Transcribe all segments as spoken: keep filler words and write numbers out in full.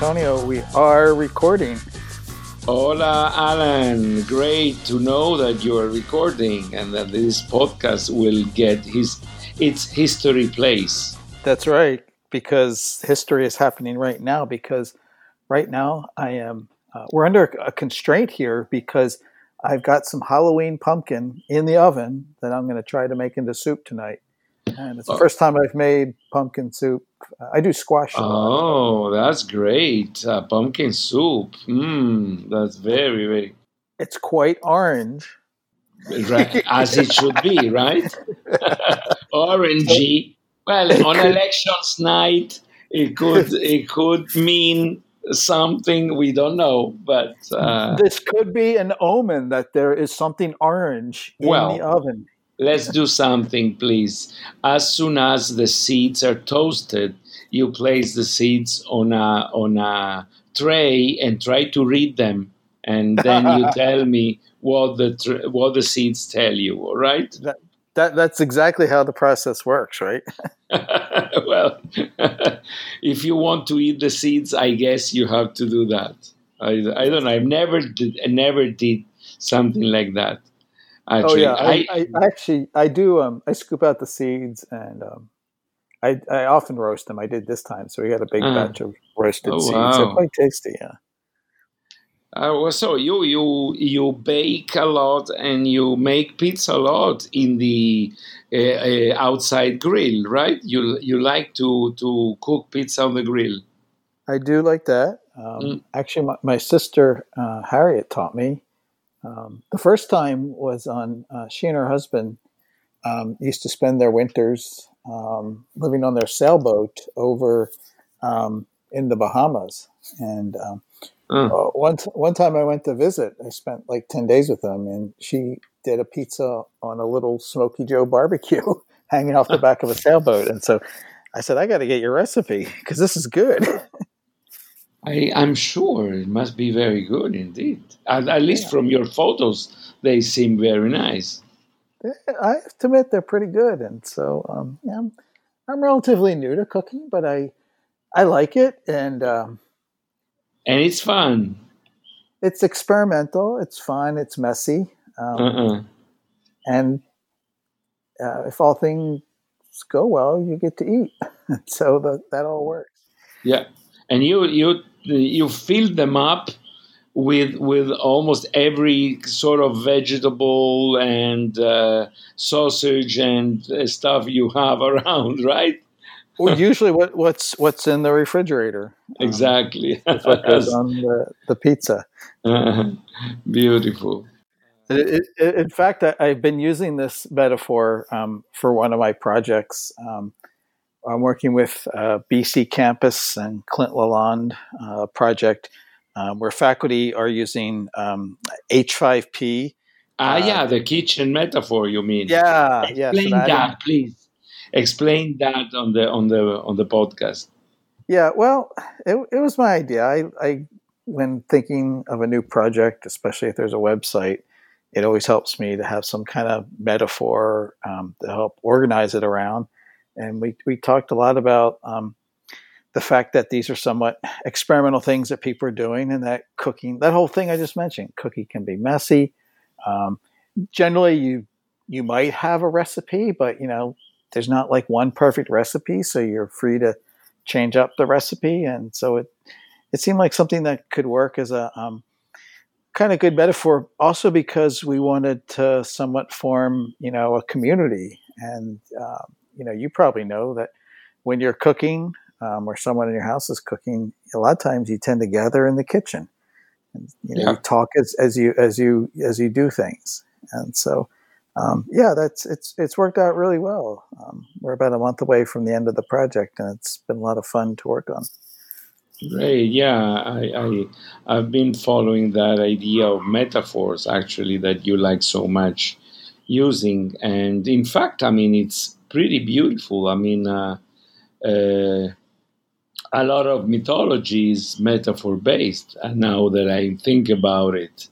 Antonio. We are recording. Hola, Alan. Great to know that you are recording and that this podcast will get his its history place. That's right, because history is happening right now. Because right now I am. Uh, we're under a constraint here because I've got some Halloween pumpkin in the oven that I'm going to try to make into soup tonight. And it's the Oh. first time I've made pumpkin soup. Uh, I do squash a lot. Oh, that's great. Uh, pumpkin soup. Mmm, that's very, very... It's quite orange. Right, as it should be, right? Orangey. Well, on elections night, it could it could mean something we don't know, but... Uh, This could be an omen that there is something orange in Well, the oven. Let's do something, please. As soon as the seeds are toasted, you place the seeds on a on a tray and try to read them, and then you tell me what the tr- what the seeds tell you. All right? That, that that's exactly how the process works, right? Well, if you want to eat the seeds, I guess you have to do that. I, I don't know. I've never did, I never did something like that. Actually, oh yeah, I, I, I actually I do. Um, I scoop out the seeds and um, I I often roast them. I did this time, so we got a big uh, batch of roasted oh, seeds. wow. They're quite tasty. Yeah. Uh, well, so you you you bake a lot and you make pizza a lot in the uh, uh, outside grill, right? You you like to to cook pizza on the grill. I do like that. Um, Mm. Actually, my, my sister uh, Harriet taught me. Um, the first time was on, uh, she and her husband um, used to spend their winters um, living on their sailboat over um, in the Bahamas. And um, Uh. uh, one, t- one time I went to visit, I spent like ten days with them, and she did a pizza on a little Smoky Joe barbecue hanging off the back of a sailboat. And so I said, I got to get your recipe because this is good. I, I'm sure it must be very good indeed. At, at least Yeah. from your photos, they seem very nice. I have to admit they're pretty good, and so um, yeah, I'm, I'm relatively new to cooking, but I I like it, and um, And it's fun. it's experimental. It's fun. It's messy, um, Uh-uh. and uh, if all things go well, you get to eat. So that that all works. Yeah, and you you you fill them up with with almost every sort of vegetable and uh, sausage and uh, stuff you have around, right? Well, usually, what, what's what's in the refrigerator? Um, Exactly. is what goes on the, the pizza. Uh, beautiful. It, it, in fact, I, I've been using this metaphor um, for one of my projects. Um, I'm working with uh, B C Campus and Clint Lalonde uh, project um, where faculty are using um, H five P. Ah, Uh, yeah, the kitchen metaphor. You mean? Yeah, yeah. Explain so that- that, please. Explain that on the on the on the podcast. Yeah, well, it, it was my idea. I, I, when thinking of a new project, especially if there's a website, it always helps me to have some kind of metaphor um, to help organize it around. And we, we talked a lot about um, the fact that these are somewhat experimental things that people are doing, and that cooking, that whole thing I just mentioned, cooking can be messy. Um, generally, you you might have a recipe, but you know, there's not like one perfect recipe, so you're free to change up the recipe. And so it it seemed like something that could work as a um, kind of good metaphor, also because we wanted to somewhat form, you know, a community. And uh, you know, you probably know that when you're cooking, um, or someone in your house is cooking, a lot of times you tend to gather in the kitchen, and you know, Yeah. you talk as, as you as you as you do things. And so, um, yeah, that's it's it's worked out really well. Um, we're about a month away from the end of the project, and it's been a lot of fun to work on. Great. Yeah, I, I I've been following that idea of metaphors actually that you like so much using, and in fact, I mean it's pretty beautiful. I mean, uh, uh, a lot of mythology is metaphor based. And now that I think about it,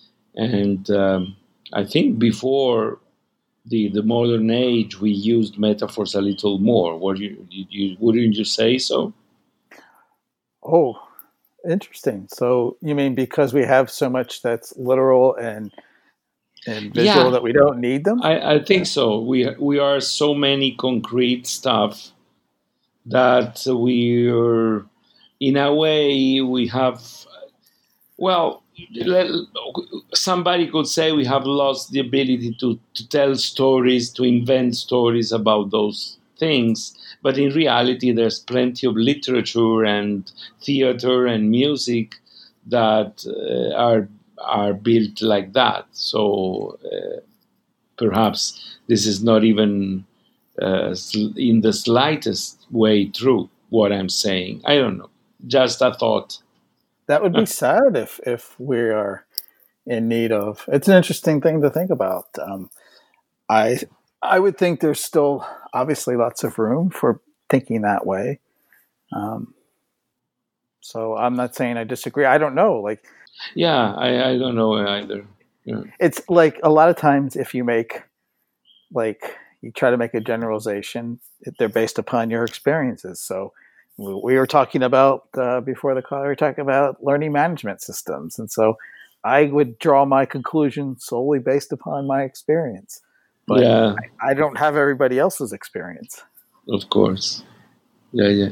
and um, I think before the the modern age, we used metaphors a little more. What you, you, you wouldn't you say so? Oh, Interesting. So you mean because we have so much that's literal and and visual Yeah, that we don't need them? I, I Yeah. think so. We we are so many concrete stuff that we are, in a way, we have. Well, le- somebody could say we have lost the ability to, to tell stories, to invent stories about those things. But in reality, there's plenty of literature and theater and music that uh, are are built like that. So uh, perhaps this is not even uh, in the slightest way true what I'm saying. I don't know. Just a thought. That would be sad if if we are in need of. It's an interesting thing to think about. Um, I I would think there's still obviously lots of room for thinking that way. Um, so I'm not saying I disagree. I don't know. Like Yeah, I, I don't know either. Yeah. it's like a lot of times if you make like you try to make a generalization, they're based upon your experiences. So we were talking about uh, before the call, we were talking about learning management systems, and so I would draw my conclusion solely based upon my experience, but Yeah, I, I don't have everybody else's experience. of course. Yeah, yeah.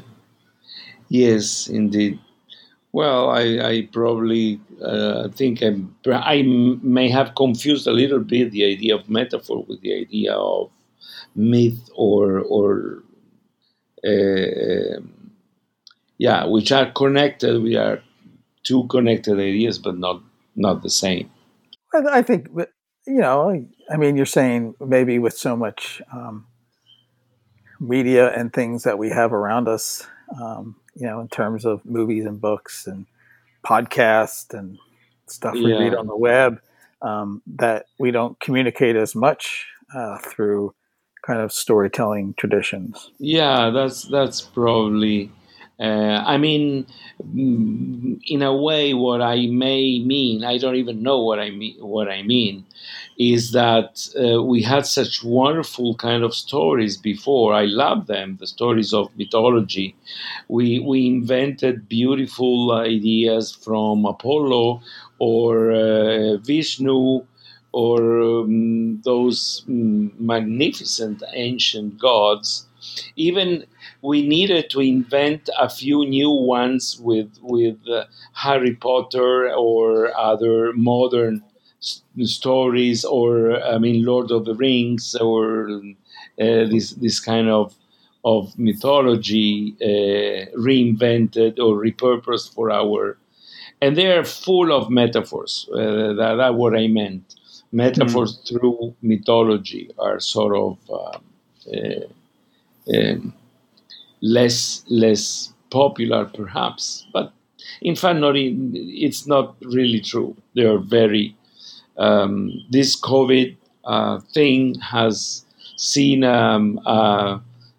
Yes, indeed. Well, I, I probably uh, think I'm, I may have confused a little bit the idea of metaphor with the idea of myth or or uh, yeah, which are connected. We are two connected ideas, but not not the same. I, I think, you know, I mean, you're saying maybe with so much um, media and things that we have around us, um, you know, in terms of movies and books and podcasts and stuff we read Yeah, on the web, um, that we don't communicate as much uh, through kind of storytelling traditions. yeah, that's that's probably. Uh, I mean, mm, in a way, what I may mean, I don't even know what I mean. What I mean is that uh, we had such wonderful kind of stories before. I love them, the stories of mythology. We we invented beautiful ideas from Apollo or uh, Vishnu or um, those um, magnificent ancient gods. Even we needed to invent a few new ones with with uh, Harry Potter or other modern s- stories, or I mean Lord of the Rings, or uh, this this kind of of mythology uh, reinvented or repurposed for our, and they are full of metaphors. Uh, that, that's what I meant. Mm. Metaphors through mythology are sort of uh, uh, um, less less popular, perhaps, but in fact, not in, it's not really true. They are very. Um, this COVID uh, thing has seen um, uh,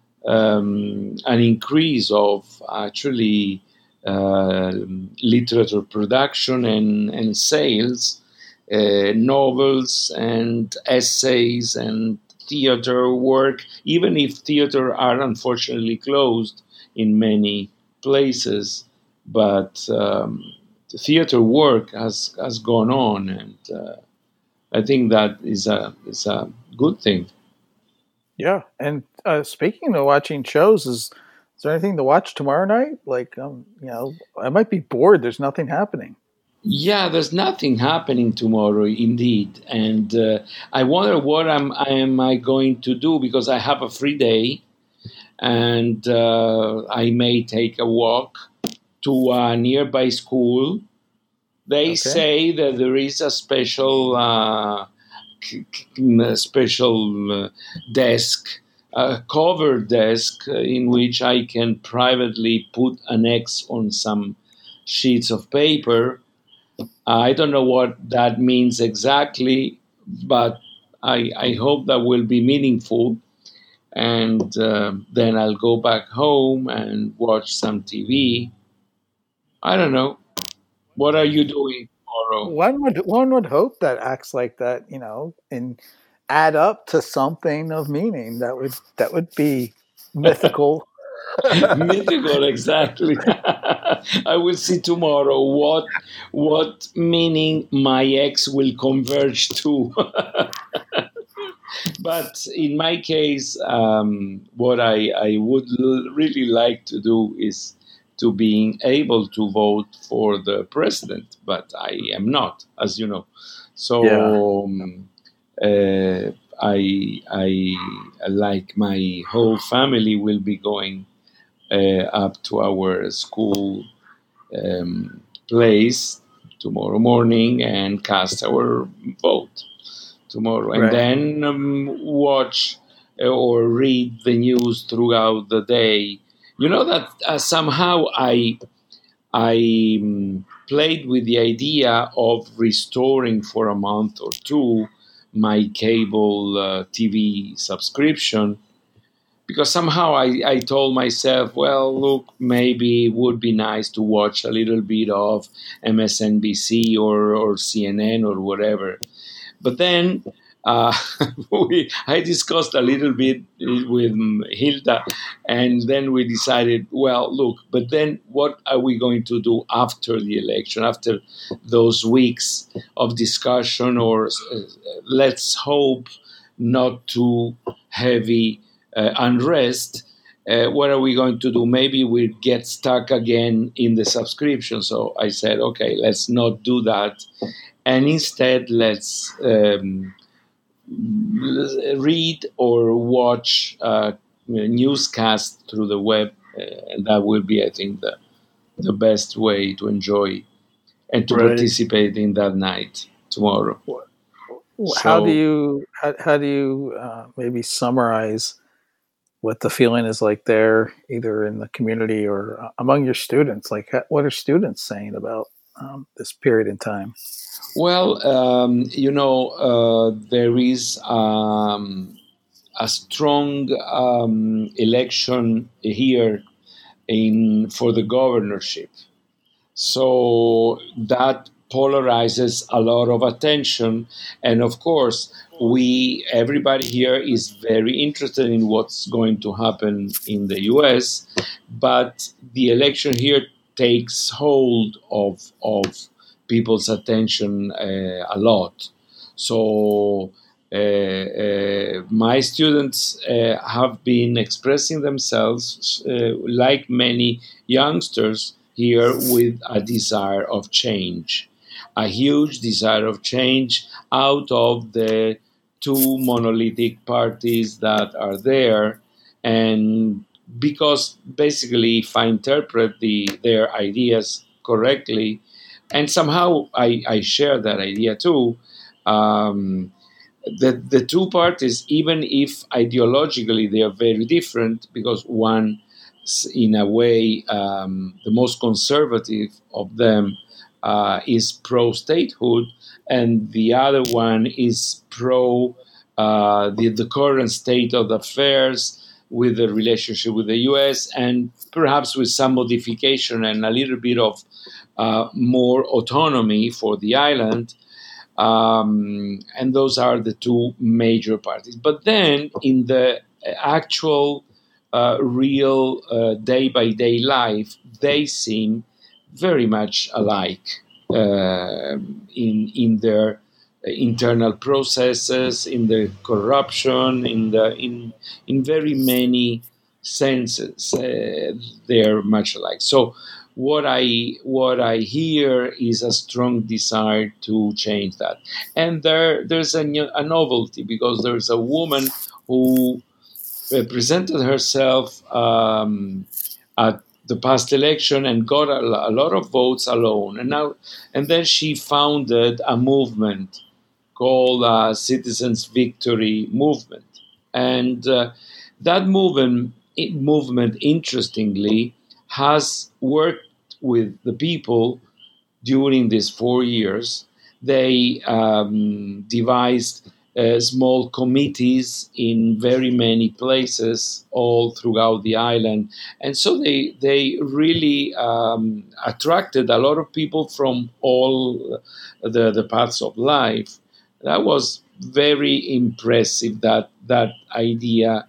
um, an increase of actually uh, literature production and, and sales, uh, novels and essays and theater work, even if theater are unfortunately closed in many places. But um, the theater work has, has gone on, and uh, I think that is a, is a good thing. Yeah, and uh, speaking of watching shows, is is there anything to watch tomorrow night? Like, um, you know, I might be bored. There's nothing happening. Yeah, there's nothing happening tomorrow, indeed, and uh, I wonder what am am I going to do, because I have a free day, and uh, I may take a walk to a nearby school. They Okay. say that there is a special uh, c- c- a special uh, desk, a cover desk, uh, in which I can privately put an X on some sheets of paper. I don't know what that means exactly, but I, I hope that will be meaningful. And uh, then I'll go back home and watch some T V. I don't know. What are you doing tomorrow? One would one would hope that acts like that, you know, and add up to something of meaning that would that would be mythical. Mythical, exactly. I will see tomorrow what what meaning my ex will converge to. But in my case, um, what I, I would l- really like to do is to being able to vote for the president, but I am not, as you know. Yeah. So um, uh, I, I, like my whole family, will be going uh, up to our school um, place tomorrow morning and cast our vote tomorrow, and Right. then um, watch uh, or read the news throughout the day. You know that uh, somehow I I um, played with the idea of restoring for a month or two my cable uh, T V subscription, because somehow I, I told myself, well, look, maybe it would be nice to watch a little bit of M S N B C or, or C N N or whatever. But then uh, we, I discussed a little bit with Hilda, and then we decided, well, look, but then what are we going to do after the election, after those weeks of discussion, or uh, let's hope not too heavy uh, unrest? Uh, what are we going to do? Maybe we get stuck again in the subscription. So I said, okay, let's not do that, and instead let's um, read or watch uh, newscasts through the web. Uh, and that will be, I think, the, the best way to enjoy and to Right. participate in that night tomorrow. How do So, you how, how do you uh, maybe summarize what the feeling is like there, either in the community or uh, among your students? Like, what are students saying about um, this period in time? well, um, you know, uh, there is um, a strong um, election here in for the governorship. So that polarizes a lot of attention. And of course, we, everybody here is very interested in what's going to happen in the U S, but the election here takes hold of, of people's attention uh, a lot. So uh, uh, my students uh, have been expressing themselves, uh, like many youngsters here, with a desire of change, a huge desire of change out of the two monolithic parties that are there. And because basically, if I interpret the, their ideas correctly, and somehow I, I share that idea too, um, the, the two parties, even if ideologically they are very different, because one, in a way, um, the most conservative of them uh, is pro statehood, and the other one is pro uh, the, the current state of affairs with the relationship with the U S, and perhaps with some modification and a little bit of uh, more autonomy for the island. Um, and those are the two major parties. But then, in the actual, uh, real day by day life, they seem very much alike uh, in in their internal processes, in the corruption, in the in in very many senses. Uh, they're much alike. So what I what I hear is a strong desire to change that, and there there's a, a novelty, because there's a woman who uh, presented herself um, at the past election and got a, a lot of votes alone, and now and then she founded a movement called uh, Citizens Victory Movement, and uh, that movement movement interestingly has worked with the people during these four years. They um, devised uh, small committees in very many places all throughout the island. And so they, they really um, attracted a lot of people from all the, the paths of life. That was very impressive, that, that idea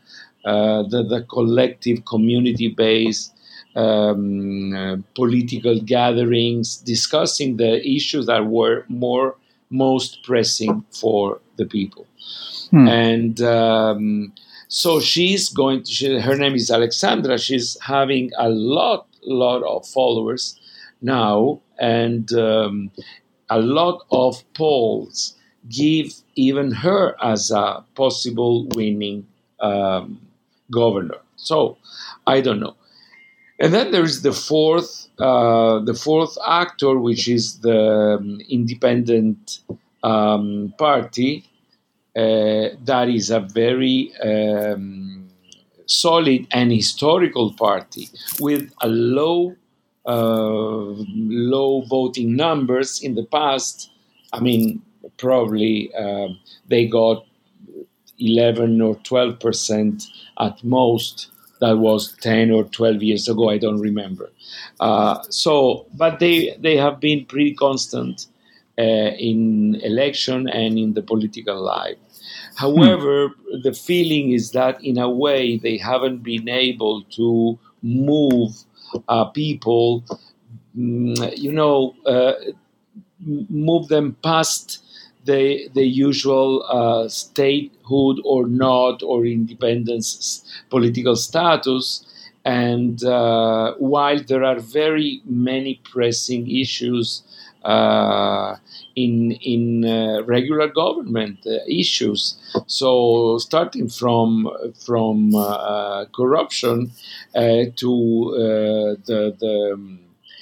uh, the, the collective community-based um, uh, political gatherings discussing the issues that were more most pressing for the people. Hmm. And um, so she's going to, she, her name is Alexandra. She's having a lot, lot of followers now, and um, a lot of polls give even her as a possible winning um, governor. So I don't know. And then there is the fourth, uh, the fourth actor, which is the um, independent um, party. Uh, that is a very um, solid and historical party with a low, uh, low voting numbers in the past. I mean, probably um, they got eleven or twelve percent at most. That was ten or twelve years ago. I don't remember. Uh, so, but they they have been pretty constant uh, in election and in the political life. Hmm. However, the feeling is that in a way they haven't been able to move uh, people, mm, you know, uh, move them past the the usual uh, statehood or not or independence political status. And uh, while there are very many pressing issues uh, in in uh, regular government uh, issues, so starting from from uh, corruption uh, to uh, the the um,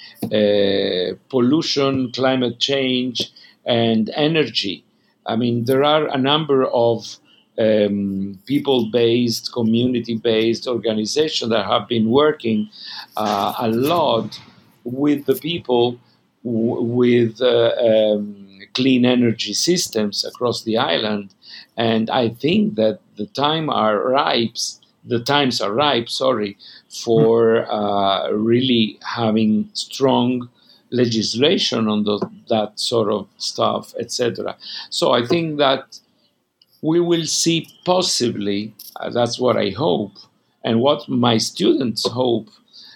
uh, pollution, climate change, and energy. I mean, there are a number of um, people-based, community-based organizations that have been working uh, a lot with the people w- with uh, um, clean energy systems across the island, and I think that the time are ripe. The times are ripe. Sorry, for uh, really having strong legislation on the, that sort of stuff, et cetera. So I think that we will see possibly, uh, that's what I hope, and what my students hope,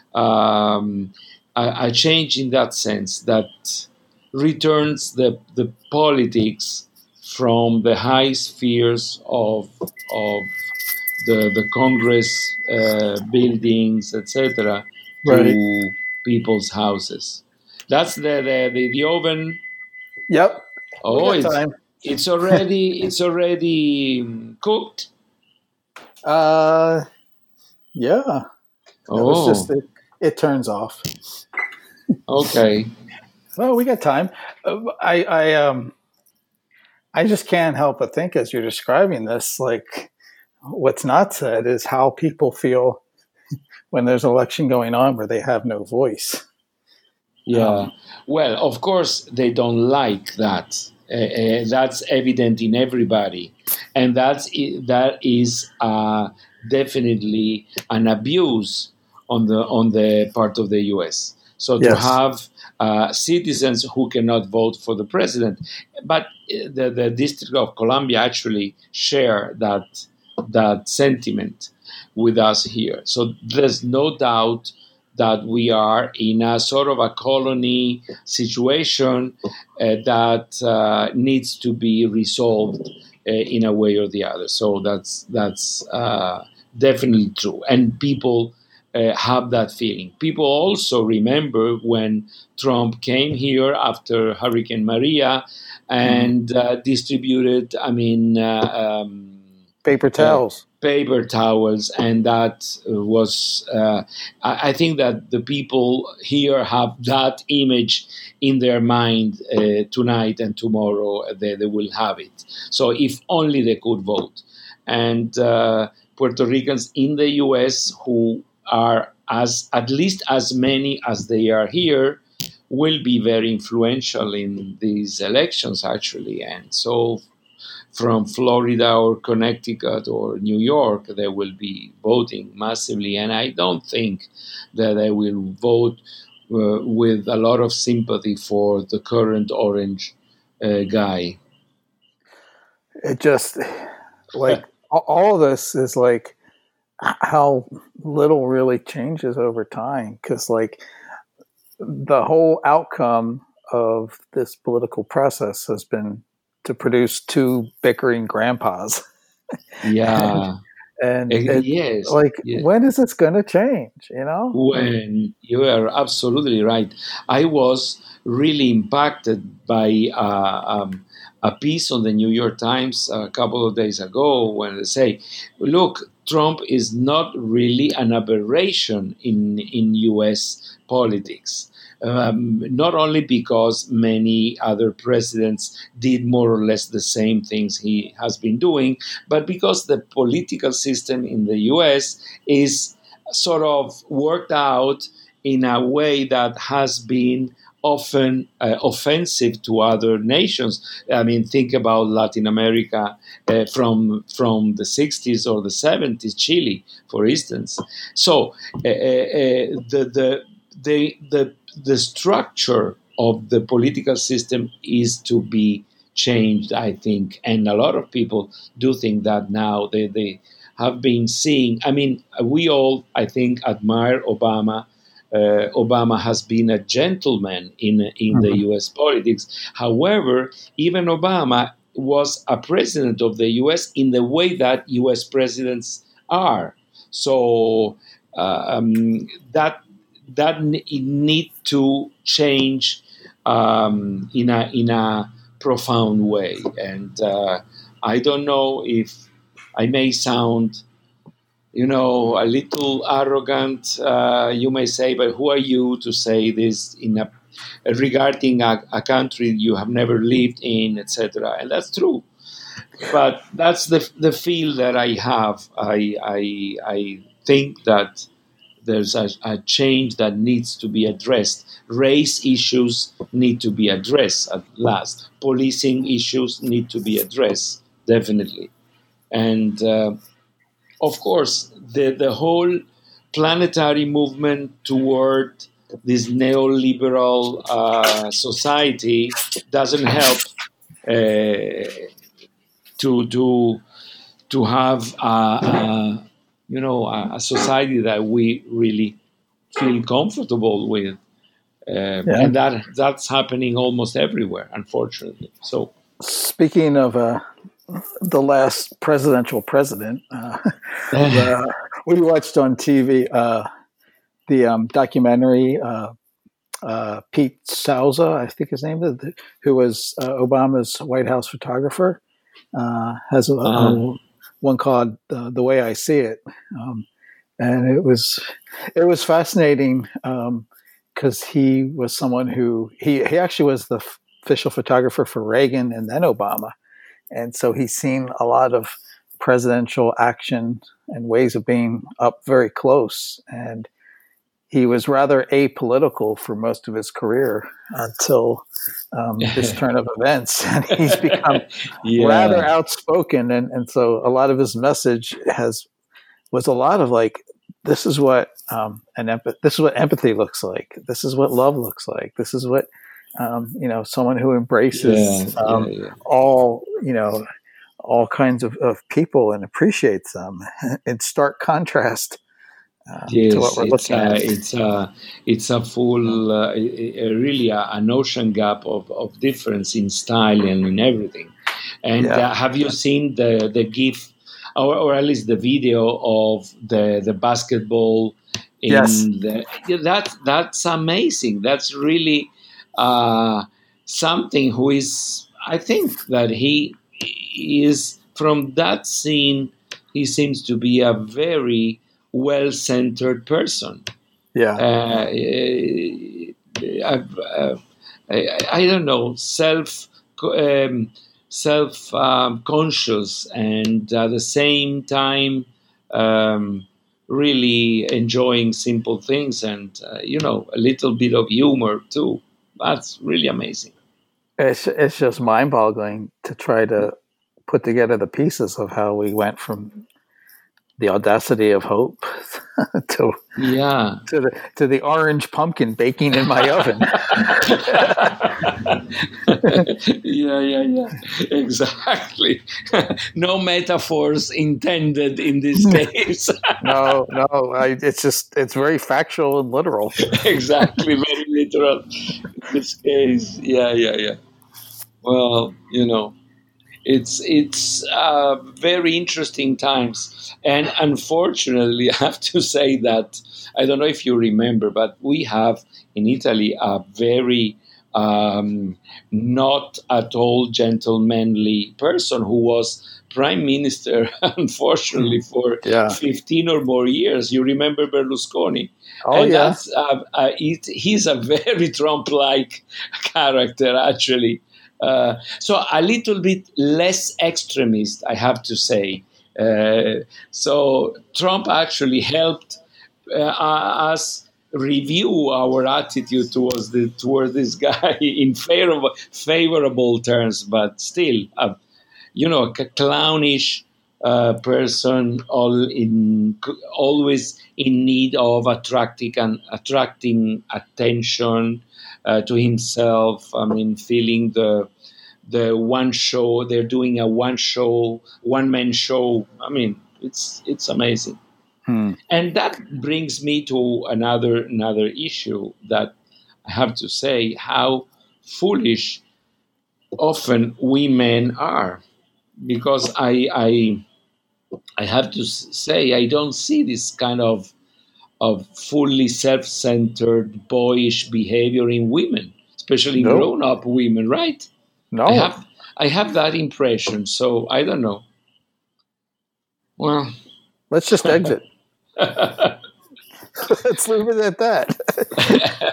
um, a, a change in that sense that returns the, the politics from the high spheres of, of the, the Congress uh, buildings, et cetera, Right. to people's houses. That's the, the, the, the oven. Yep. We Oh, got it's time. it's already it's already um, cooked. Uh, yeah. That was just Oh, it. It turns off. okay. Well, we got time. Uh, I, I, um, I just can't help but think as you're describing this, like what's not said is how people feel when there's an election going on where they have no voice. Yeah. Um, Well, of course they don't like that. Uh, uh, that's evident in everybody, and that's i- that is uh, definitely an abuse on the on the part of the U S. So to yes. have uh, citizens who cannot vote for the president, but uh, the, the District of Columbia actually share that that sentiment with us here. So there's no doubt that we are in a sort of a colony situation uh, that uh, needs to be resolved uh, in a way or the other. So that's that's uh, definitely true, and people uh, have that feeling. People also remember when Trump came here after Hurricane Maria Mm. and uh, distributed, I mean. Uh, um, Paper uh, towels. paper towels, and that was. Uh, I, I think that the people here have that image in their mind uh, tonight and tomorrow. uh, They, they will have it. So if only they could vote, and uh, Puerto Ricans in the U S who are as at least as many as they are here will be very influential in these elections actually, and so from Florida or Connecticut or New York, they will be voting massively. And I don't think that they will vote uh, with a lot of sympathy for the current orange uh, guy. It just like all of this is like how little really changes over time. Because like the whole outcome of this political process has been to produce two bickering grandpas. and Yeah. and Eh, it yes. like Yeah. when is this going to change? You know? When you are absolutely right. I was really impacted by uh, um, a piece on the New York Times a couple of days ago when they say, look, Trump is not really an aberration in, in U S politics. Um, not only because many other presidents did more or less the same things he has been doing, but because the political system in the U S is sort of worked out in a way that has been often uh, offensive to other nations. I mean, think about Latin America uh, from from the sixties or the seventies, Chile, for instance. So uh, uh, the, the the the the structure of the political system is to be changed, I think, and a lot of people do think that now. They they have been seeing. I mean, we all, I think, admire Obama. Uh, Obama has been a gentleman in in the Mhm. U S politics. However, even Obama was a president of the U S in the way that U S presidents are. So uh, um, that that n- it need to change um, in a in a profound way. And uh, I don't know if I may sound, you know, a little arrogant. Uh, you may say, but who are you to say this in a regarding a, a country you have never lived in, et cetera. And that's true. But that's the the feel that I have. I I, I think that there's a, a change that needs to be addressed. Race issues need to be addressed at last. Policing issues need to be addressed, definitely. And uh, of course, the, the whole planetary movement toward this neoliberal uh, society doesn't help uh, to to to have a, a you know a, a society that we really feel comfortable with, um, Yeah. and that that's happening almost everywhere, unfortunately. So, Speaking of uh, the last presidential president, uh, the, we watched on T V uh, the um, documentary. Uh, uh, Pete Souza, I think his name is, who was uh, Obama's White House photographer, uh, has a, uh, a one called uh, "The Way I See It," um, and it was it was fascinating because um, he was someone who he he actually was the f- official photographer for Reagan and then Obama, and so he's seen a lot of presidential action and ways of being up very close. And he was rather apolitical for most of his career until um, this turn of events. And he's become rather yeah, outspoken. And, and so a lot of his message has was a lot of like, this is what um, an empath- this is what empathy looks like. This is what love looks like. This is what um, you know, someone who yeah, embraces yeah, um, yeah. all you know all kinds of, of people and appreciates them in stark contrast uh, to what Yes, we're it's looking a, at. it's a, it's a full, uh, a- a- really a, an ocean gap of, of difference in style and in everything. And Yeah. uh, have you seen the the GIF, or, or at least the video of the the basketball Yes. in the yeah, that that's amazing. That's really uh, something. Who is, I think that he is from that scene. He seems to be a very well-centered person. Yeah. Uh, I, uh, I, I don't know, self um, self um, conscious, and at the same time, um, really enjoying simple things, and uh, you know, a little bit of humor too. That's really amazing. It's it's just mind boggling to try to put together the pieces of how we went from the audacity of hope to Yeah. to the to the orange pumpkin baking in my oven. yeah, yeah, yeah. Exactly. No metaphors intended in this case. no, no, I, it's just it's very factual and literal. Exactly, very literal in this case. Yeah, yeah, yeah. Well, you know, it's it's uh, very interesting times, and unfortunately, I have to say that I don't know if you remember, but we have in Italy a very um, not at all gentlemanly person who was prime minister, unfortunately, for Yeah. fifteen or more years. You remember Berlusconi? Oh And yeah. that's uh, uh, it, he's a very Trump-like character, actually. Uh, so a little bit less extremist, I have to say. Uh, so Trump actually helped uh, us review our attitude towards the toward this guy in favorable favorable terms, but still, uh, you know, a clownish uh, person, all in always in need of attracting and attracting attention uh, to himself. I mean, feeling the the one show they're doing a one show one man show. I mean, it's it's amazing. Hmm. And that brings me to another another issue that I have to say how foolish often we men are, because I I I have to say I don't see this kind of of fully self-centered boyish behavior in women, especially in No, grown-up women, right? I no. have I have that impression, so I don't know. Well, Let's just exit. Let's leave it at that.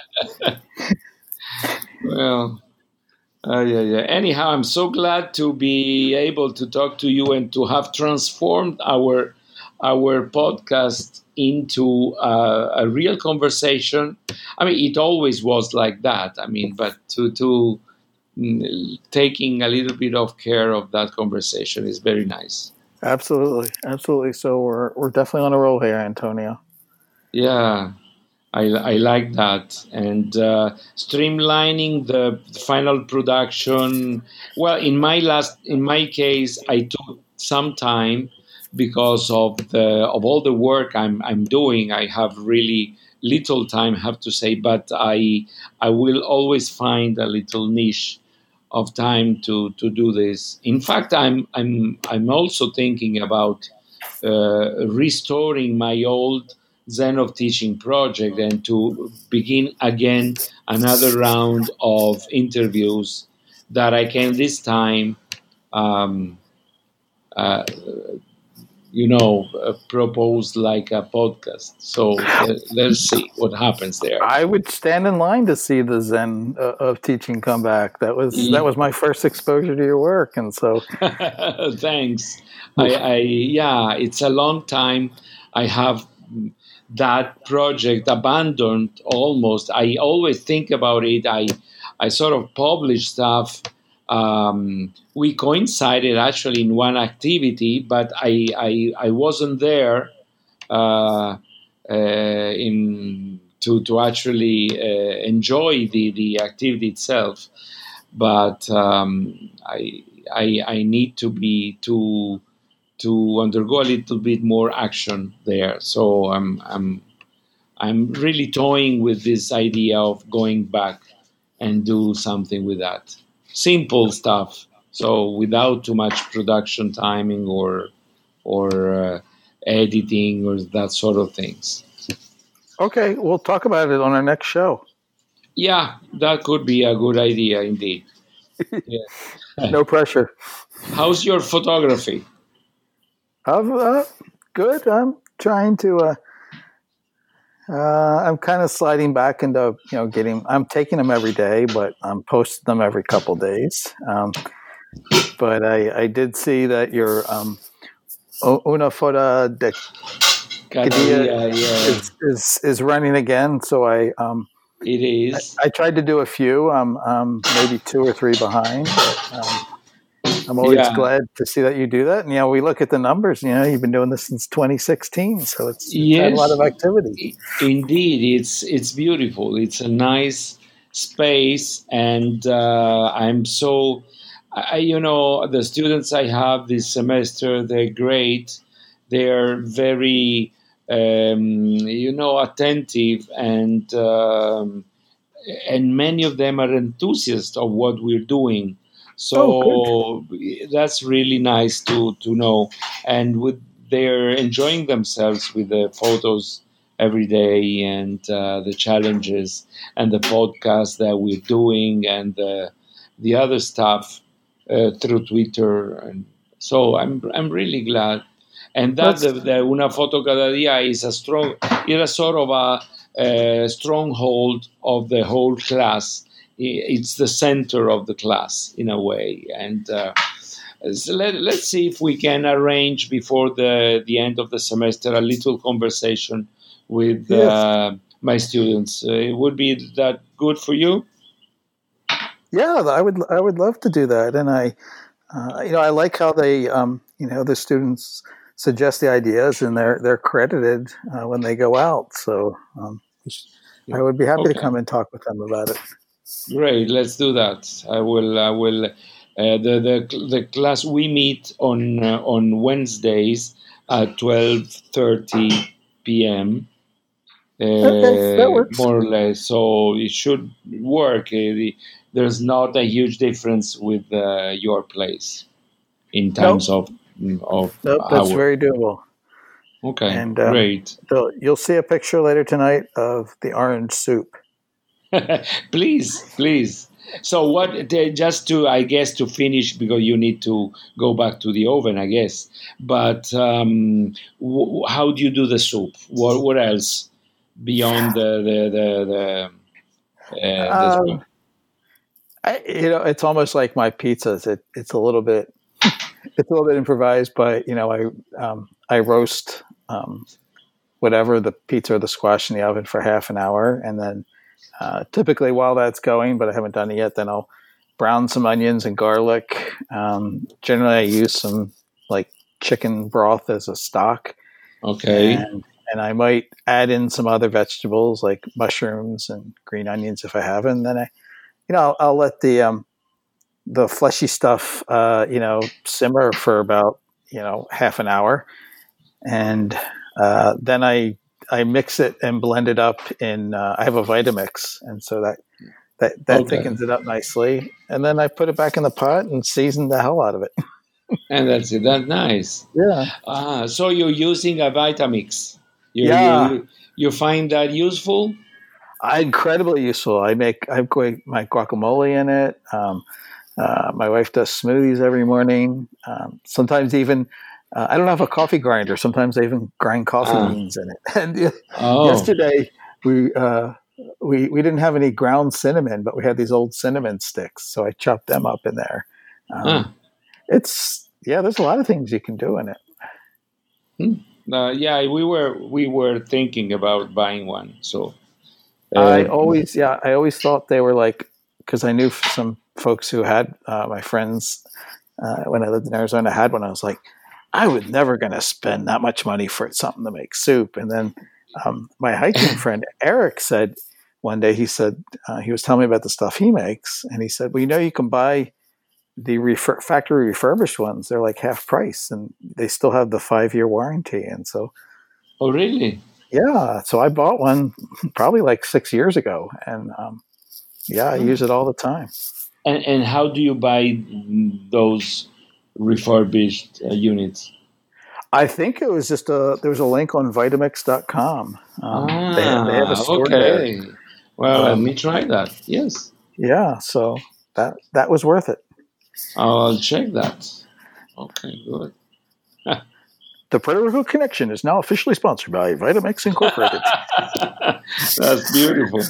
well, uh, yeah, yeah. Anyhow, I'm so glad to be able to talk to you and to have transformed our our podcast into uh, a real conversation. I mean, it always was like that. I mean, but to to mm, taking a little bit of care of that conversation is very nice. Absolutely, absolutely. So we're we're definitely on a roll here, Antonio. Yeah. I, I like that, and uh, streamlining the final production. Well, in my last, in my case, I took some time because of the of all the work I'm I'm doing. I have really little time, I have to say, but I I will always find a little niche of time to to do this. In fact, I'm I'm I'm also thinking about uh, restoring my old Zen of Teaching project and to begin again another round of interviews that I can this time, um, uh, you know, uh, propose like a podcast. So let, let's see what happens there. I would stand in line to see the Zen uh, of Teaching come back. That was that was my first exposure to your work, and so thanks. I, I yeah, it's a long time. I have that project abandoned almost. I always think about it. I I sort of publish stuff. Um, we coincided actually in one activity, but I I, I wasn't there uh, uh, in to to actually uh, enjoy the, the activity itself. But um, I, I I need to be to to undergo a little bit more action there. So I'm I'm I'm really toying with this idea of going back and do something with that. Simple stuff. So without too much production timing or or uh, editing or that sort of things. okay, we'll talk about it on our next show. Yeah, that could be a good idea indeed. Yeah. No pressure. How's your photography? I'm uh, good. I'm trying to. Uh, uh, I'm kind of sliding back into you know getting. I'm taking them every day, but I'm posting them every couple days. Um, but I, I did see that your um, Una Foto de Cadia is, is is running again. So I um, it is. I, I tried to do a few. I'm um, maybe two or three behind. But, um, I'm always Yeah. glad to see that you do that. And, you know, we look at the numbers, you know, you've been doing this since twenty sixteen. So it's, it's had a lot Yes, of activity. i- indeed. It's it's beautiful. It's a nice space, and uh, I'm so, I, you know, the students I have this semester, they're great. They're very, um, you know, attentive, and um, and many of them are enthusiasts of what we're doing. Oh, good. So that's really nice to to know, and with they're enjoying themselves with the photos every day, and uh, the challenges, and the podcast that we're doing, and the the other stuff uh, through Twitter. And so I'm I'm really glad. And that That's, the, the Una Foto Cada Dia is a strong, is a sort of a uh, stronghold of the whole class. It's the center of the class in a way, and uh, so let, let's see if we can arrange before the the end of the semester a little conversation with yes. uh, my students. Uh, it would be that good for you? Yeah, I would, I would love to do that. And I, uh, you know, I like how they, um, you know, the students suggest the ideas and they're, they're credited uh, when they go out. So um, I would be happy to Okay, come and talk with them about it. great. Let's do that. I will. I will. Uh, the the the class we meet on uh, on Wednesdays at twelve thirty p.m. Okay, that Uh, works. more or less. So it should work. Uh, the- there's not a huge difference with uh, your place in terms Nope, of of nope, that's hour. very doable. Okay, And um, great. so you'll see a picture later tonight of the orange soup. Please, please. So what? the- Just to, I guess, to finish because you need to go back to the oven, I guess. But um, w- how do you do the soup? What what else beyond the the the the, uh, the Um, I, you know, it's almost like my pizzas. It, it's a little bit, it's a little bit improvised, but you know, I um, I roast um, whatever the pizza or the squash in the oven for half an hour, and then uh, typically while that's going, but I haven't done it yet, then I'll brown some onions and garlic. Um, generally, I use some like chicken broth as a stock, Okay. and and I might add in some other vegetables like mushrooms and green onions if I have it. And then I, you know, I'll, I'll let the um, the fleshy stuff, uh, you know, simmer for about you know half an hour, and uh, then I I mix it and blend it up in. Uh, I have a Vitamix, and so that that that Okay. thickens it up nicely. And then I put it back in the pot and season the hell out of it. And that's it. That's nice. Yeah, Ah, so you're using a Vitamix. You you yeah, you you find that useful? incredibly useful. I make I have my guacamole in it. Um, uh, my wife does smoothies every morning. Um, sometimes even uh, I don't have a coffee grinder. Sometimes I even grind coffee Ah. beans in it. And Oh. yesterday we uh, we we didn't have any ground cinnamon, but we had these old cinnamon sticks, so I chopped them up in there. Um, Ah. it's yeah, there's a lot of things you can do in it. Hmm. Uh, yeah, we were we were thinking about buying one. So uh, I always, yeah, I always thought they were like, because I knew some folks who had uh, my friends uh, when I lived in Arizona had one. I was like, I was never going to spend that much money for something to make soup. And then um, my hiking friend Eric said one day, he said uh, he was telling me about the stuff he makes, and he said, well, you know, you can buy the refer- factory refurbished ones. They're like half price, and they still have the five year warranty. And so oh, really? yeah, so I bought one probably like six years ago, and um, yeah, I use Hmm. it all the time. And and how do you buy those refurbished uh, units? I think it was just a there was a link on Vitamix dot com. Um, they they have a Ah, store there. okay. Well, let Um, me try that. Yes, yeah, so that that was worth it. I'll check that. Okay, good. The Puerto Rico Connection is now officially sponsored by Vitamix Incorporated. That's beautiful.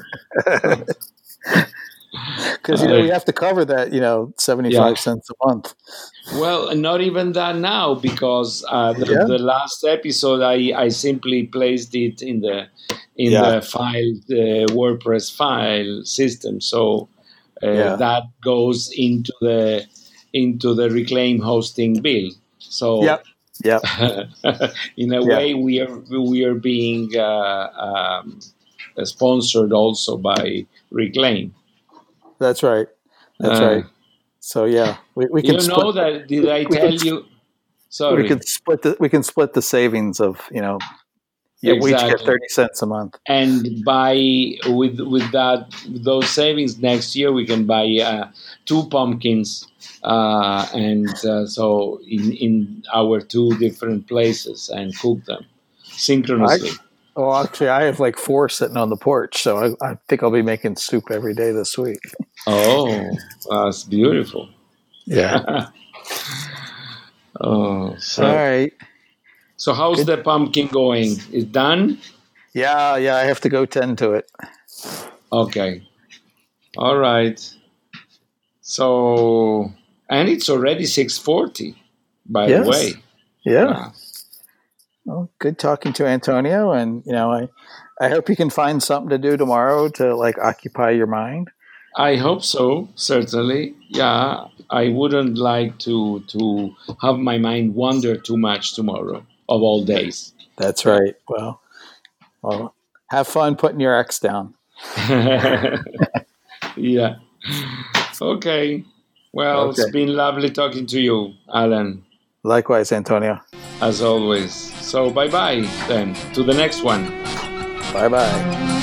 Because you know we I, have to cover that, you know, seventy yeah. five cents a month. Well, not even that now because uh, the, Yeah, the last episode I, I simply placed it in the in yeah, the file the WordPress file system, so uh, yeah. that goes into the into the Reclaim hosting bill. So, yep, yep. in a Yeah. way, we are we are being uh, um, sponsored also by Reclaim. That's right. That's Uh, right. So yeah, we, we can you split. know that? Did I we tell can, you? we Sorry. can split the we can split the savings of you know. Yeah, we each get Exactly. thirty cents a month. And buy with with that those savings next year, we can buy uh, two pumpkins, uh, and uh, so in in our two different places and cook them I synchronously. oh, actually, I have like four sitting on the porch, so I, I think I'll be making soup every day this week. Oh, that's beautiful. Yeah. Oh, All so right. so how's Good. the pumpkin going? Is done? Yeah, yeah. I have to go tend to it. Okay. All right. So, and it's already six forty, by the Yes. way. Yeah. Wow. Well, good talking to Antonio, and you know, I, I hope you can find something to do tomorrow to like occupy your mind. I hope so, certainly. Yeah, I wouldn't like to to have my mind wander too much tomorrow of all days. That's Yeah. right. Well, well, have fun putting your ex down. Yeah. Okay. Well, Okay. it's been lovely talking to you, Alan, Likewise, Antonio. as always. So bye bye then. To the next one. Bye bye.